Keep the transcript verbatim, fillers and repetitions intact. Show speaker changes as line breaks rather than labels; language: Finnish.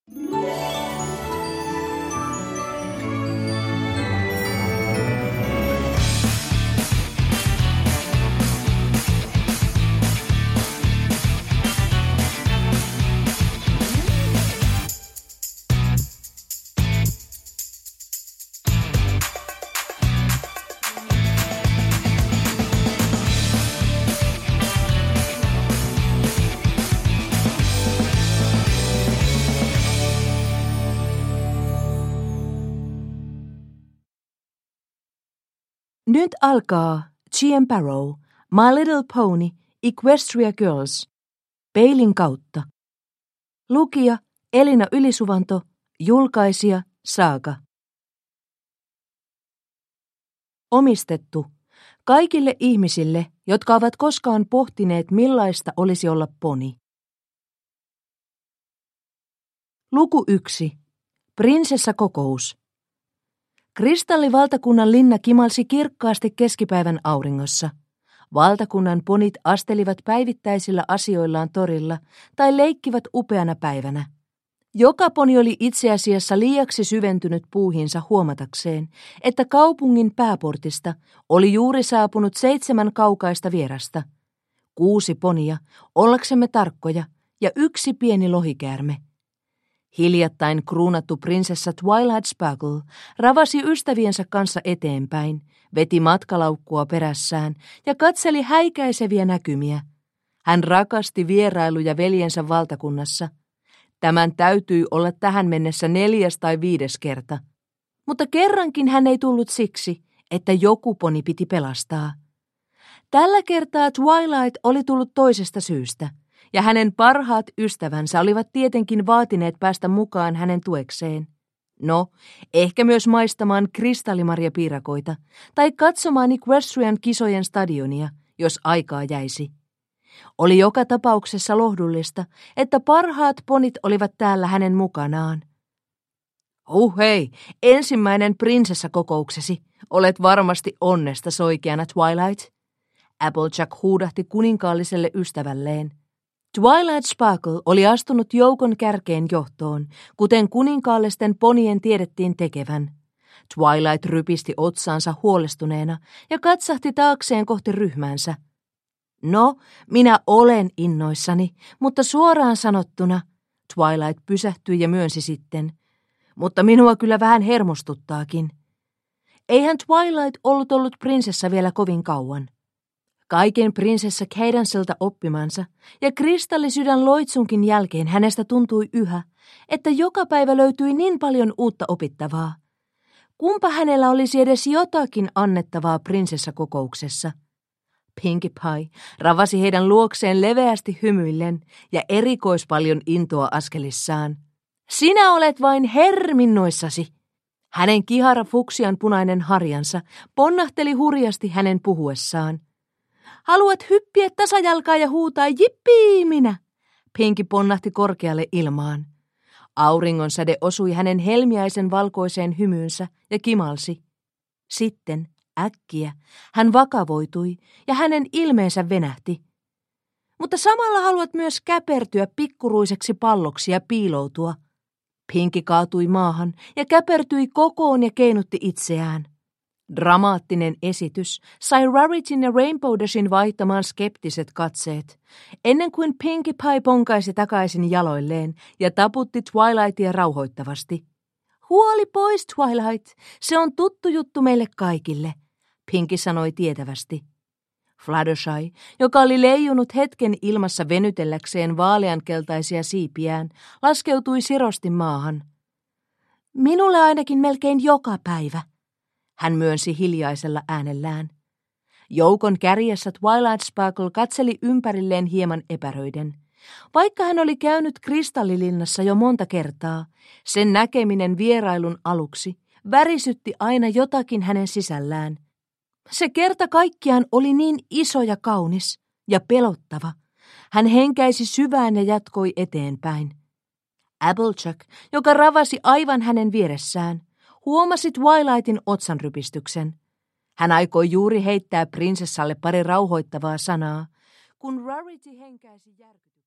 Nyt alkaa G M Barrow, My Little Pony, Equestria Girls, peilin kautta. Lukija Elina Ylisuvanto, julkaisija Saga. Omistettu kaikille ihmisille, jotka ovat koskaan pohtineet, millaista olisi olla poni. Luku yksi. Prinsessakokous. Kristallivaltakunnan linna kimalsi kirkkaasti keskipäivän auringossa. Valtakunnan ponit astelivat päivittäisillä asioillaan torilla tai leikkivät upeana päivänä. Joka poni oli itse asiassa liiaksi syventynyt puuhinsa huomatakseen, että kaupungin pääportista oli juuri saapunut seitsemän kaukaista vierasta. Kuusi ponia, ollaksemme tarkkoja, ja yksi pieni lohikäärme. Hiljattain kruunattu prinsessa Twilight Sparkle ravasi ystäviensä kanssa eteenpäin, veti matkalaukkua perässään ja katseli häikäiseviä näkymiä. Hän rakasti vierailuja veljensä valtakunnassa. Tämän täytyi olla tähän mennessä neljäs tai viides kerta. Mutta kerrankin hän ei tullut siksi, että joku poni piti pelastaa. Tällä kertaa Twilight oli tullut toisesta syystä. Ja hänen parhaat ystävänsä olivat tietenkin vaatineet päästä mukaan hänen tuekseen. No, ehkä myös maistamaan kristallimarjapiirakoita tai katsomaan Equestrian kisojen stadionia, jos aikaa jäisi. Oli joka tapauksessa lohdullista, että parhaat ponit olivat täällä hänen mukanaan. Oh hei, ensimmäinen prinsessakokouksesi. Olet varmasti onnesta soikeana, Twilight. Applejack huudahti kuninkaalliselle ystävälleen. Twilight Sparkle oli astunut joukon kärkeen johtoon, kuten kuninkaallisten ponien tiedettiin tekevän. Twilight rypisti otsaansa huolestuneena ja katsahti taakseen kohti ryhmänsä. No, minä olen innoissani, mutta suoraan sanottuna, Twilight pysähtyi ja myönsi sitten, mutta minua kyllä vähän hermostuttaakin. Eihän Twilight ollut ollut prinsessa vielä kovin kauan. Kaiken prinsessa Cadancelta oppimansa ja kristallisydän loitsunkin jälkeen hänestä tuntui yhä, että joka päivä löytyi niin paljon uutta opittavaa. Kumpa hänellä olisi edes jotakin annettavaa prinsessakokouksessa? Pinkie Pie ravasi heidän luokseen leveästi hymyillen ja erikoispaljon intoa askelissaan. Sinä olet vain herminnoissasi. Hänen kihara fuksian punainen harjansa ponnahteli hurjasti hänen puhuessaan. Haluat hyppiä tasajalkaa ja huutaa jippii minä. Pinkie ponnahti korkealle ilmaan. Auringon säde osui hänen helmiäisen valkoiseen hymyynsä ja kimalsi. Sitten äkkiä hän vakavoitui ja hänen ilmeensä venähti. Mutta samalla haluat myös käpertyä pikkuruiseksi palloksi ja piiloutua. Pinkie kaatui maahan ja käpertyi kokoon ja keinutti itseään. Dramaattinen esitys sai Raritin ja Rainbow Dashin vaihtamaan skeptiset katseet, ennen kuin Pinkie Pie ponkaisi takaisin jaloilleen ja taputti Twilightia rauhoittavasti. Huoli pois, Twilight, se on tuttu juttu meille kaikille, Pinkie sanoi tietävästi. Fluttershy, joka oli leijunut hetken ilmassa venytelläkseen vaaleankeltaisia siipiään, laskeutui sirosti maahan. Minulle ainakin melkein joka päivä. Hän myönsi hiljaisella äänellään. Joukon kärjessä Twilight Sparkle katseli ympärilleen hieman epäröiden. Vaikka hän oli käynyt kristallilinnassa jo monta kertaa, sen näkeminen vierailun aluksi värisytti aina jotakin hänen sisällään. Se kerta kaikkiaan oli niin iso ja kaunis ja pelottava. Hän henkäisi syvään ja jatkoi eteenpäin. Applejack, joka ravasi aivan hänen vieressään, huomasi Twilightin otsanrypistyksen. Hän aikoi juuri heittää prinsessalle pari rauhoittavaa sanaa, kun Rarity henkäisi järkytyksen.